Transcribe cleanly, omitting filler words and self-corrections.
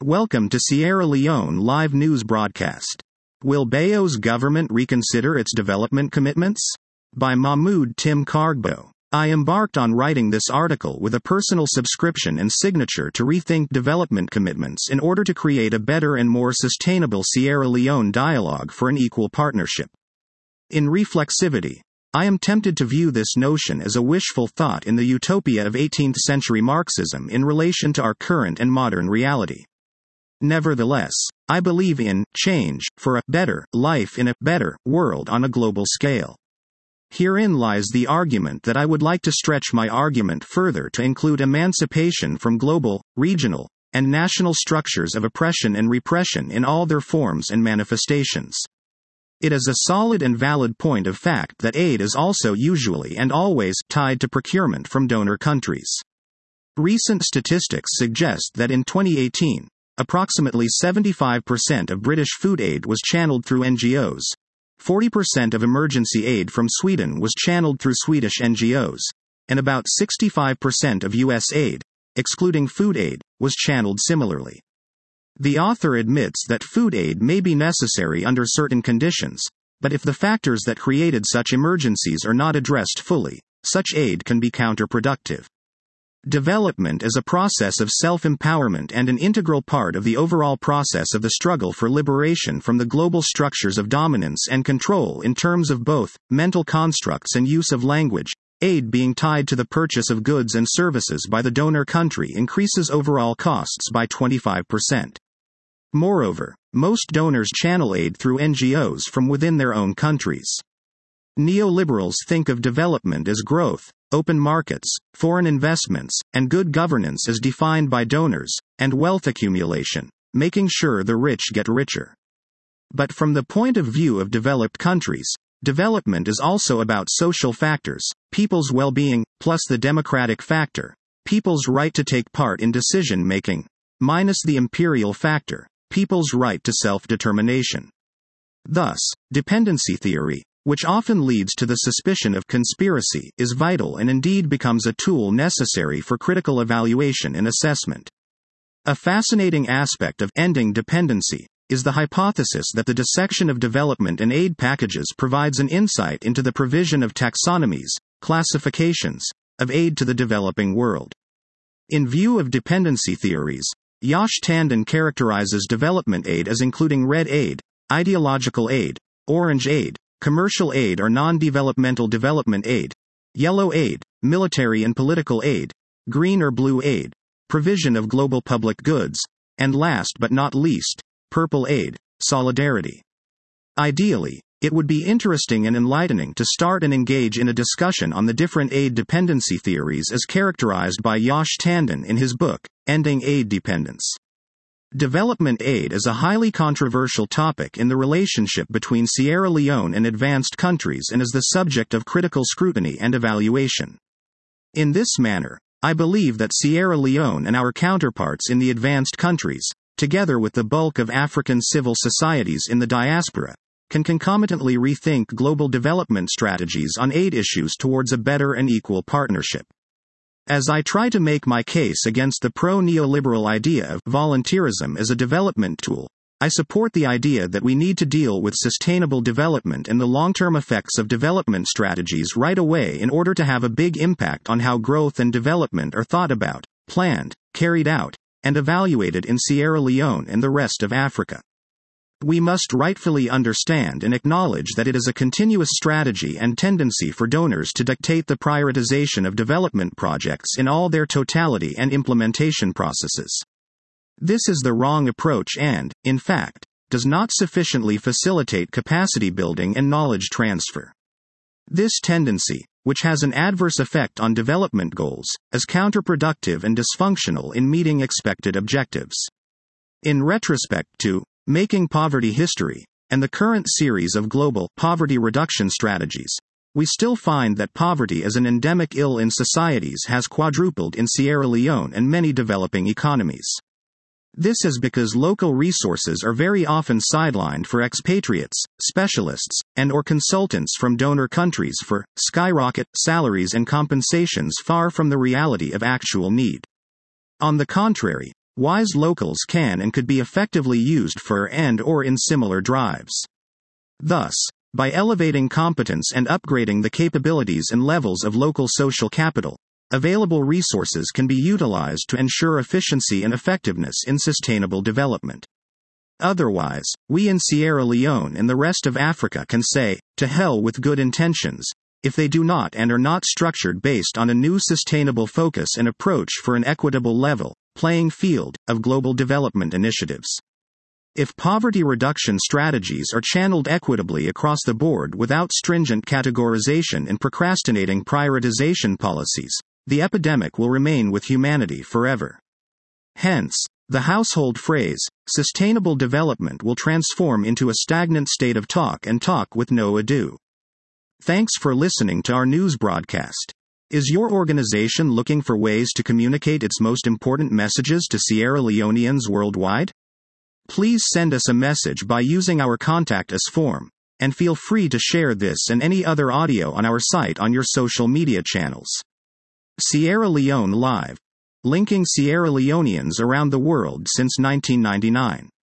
Welcome to Sierra Leone live news broadcast. Will Bayo's government reconsider its development commitments? By Mahmoud Tim Kargbo. I embarked on writing this article with a personal subscription and signature to rethink development commitments in order to create a better and more sustainable Sierra Leone dialogue for an equal partnership. In reflexivity, I am tempted to view this notion as a wishful thought in the utopia of 18th century Marxism in relation to our current and modern reality. Nevertheless, I believe in change for a better life in a better world on a global scale. Herein lies the argument that I would like to stretch my argument further to include emancipation from global, regional, and national structures of oppression and repression in all their forms and manifestations. It is a solid and valid point of fact that aid is also usually and always tied to procurement from donor countries. Recent statistics suggest that in 2018, approximately 75% of British food aid was channeled through NGOs. 40% of emergency aid from Sweden was channeled through Swedish NGOs, and about 65% of U.S. aid, excluding food aid, was channeled similarly. The author admits that food aid may be necessary under certain conditions, but if the factors that created such emergencies are not addressed fully, such aid can be counterproductive. Development is a process of self-empowerment and an integral part of the overall process of the struggle for liberation from the global structures of dominance and control in terms of both mental constructs and use of language. Aid being tied to the purchase of goods and services by the donor country increases overall costs by 25%. Moreover, most donors channel aid through NGOs from within their own countries. Neoliberals think of development as growth, open markets, foreign investments, and good governance as defined by donors, and wealth accumulation, making sure the rich get richer. But from the point of view of developed countries, development is also about social factors, people's well-being, plus the democratic factor, people's right to take part in decision-making, minus the imperial factor, people's right to self-determination. Thus, dependency theory, which often leads to the suspicion of conspiracy, is vital and indeed becomes a tool necessary for critical evaluation and assessment. A fascinating aspect of ending dependency is the hypothesis that the dissection of development and aid packages provides an insight into the provision of taxonomies, classifications, of aid to the developing world. In view of dependency theories, Yash Tandon characterizes development aid as including red aid, ideological aid, orange aid, commercial aid or non-developmental development aid, yellow aid, military and political aid, green or blue aid, provision of global public goods, and last but not least, purple aid, solidarity. Ideally, it would be interesting and enlightening to start and engage in a discussion on the different aid dependency theories as characterized by Yash Tandon in his book, Ending Aid Dependence. Development aid is a highly controversial topic in the relationship between Sierra Leone and advanced countries and is the subject of critical scrutiny and evaluation. In this manner, I believe that Sierra Leone and our counterparts in the advanced countries, together with the bulk of African civil societies in the diaspora, can concomitantly rethink global development strategies on aid issues towards a better and equal partnership. As I try to make my case against the pro-neoliberal idea of volunteerism as a development tool, I support the idea that we need to deal with sustainable development and the long-term effects of development strategies right away in order to have a big impact on how growth and development are thought about, planned, carried out, and evaluated in Sierra Leone and the rest of Africa. We must rightfully understand and acknowledge that it is a continuous strategy and tendency for donors to dictate the prioritization of development projects in all their totality and implementation processes. This is the wrong approach and, in fact, does not sufficiently facilitate capacity building and knowledge transfer. This tendency, which has an adverse effect on development goals, is counterproductive and dysfunctional in meeting expected objectives. In retrospect to Making Poverty History, and the current series of global poverty reduction strategies, we still find that poverty as an endemic ill in societies has quadrupled in Sierra Leone and many developing economies. This is because local resources are very often sidelined for expatriates, specialists, and/or consultants from donor countries for skyrocket salaries and compensations far from the reality of actual need. On the contrary, Wise locals can and could be effectively used for and/or in similar drives. Thus, by elevating competence and upgrading the capabilities and levels of local social capital, available resources can be utilized to ensure efficiency and effectiveness in sustainable development. Otherwise, we in Sierra Leone and the rest of Africa can say, to hell with good intentions, if they do not and are not structured based on a new sustainable focus and approach for an equitable level, playing field, of global development initiatives. If poverty reduction strategies are channeled equitably across the board without stringent categorization and procrastinating prioritization policies, the epidemic will remain with humanity forever. Hence, the household phrase, sustainable development will transform into a stagnant state of talk and talk with no ado. Thanks for listening to our news broadcast. Is your organization looking for ways to communicate its most important messages to Sierra Leoneans worldwide? Please send us a message by using our Contact Us form, and feel free to share this and any other audio on our site on your social media channels. Sierra Leone Live. Linking Sierra Leoneans around the world since 1999.